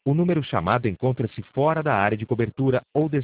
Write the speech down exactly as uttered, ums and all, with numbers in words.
O número chamado encontra-se fora da área de cobertura ou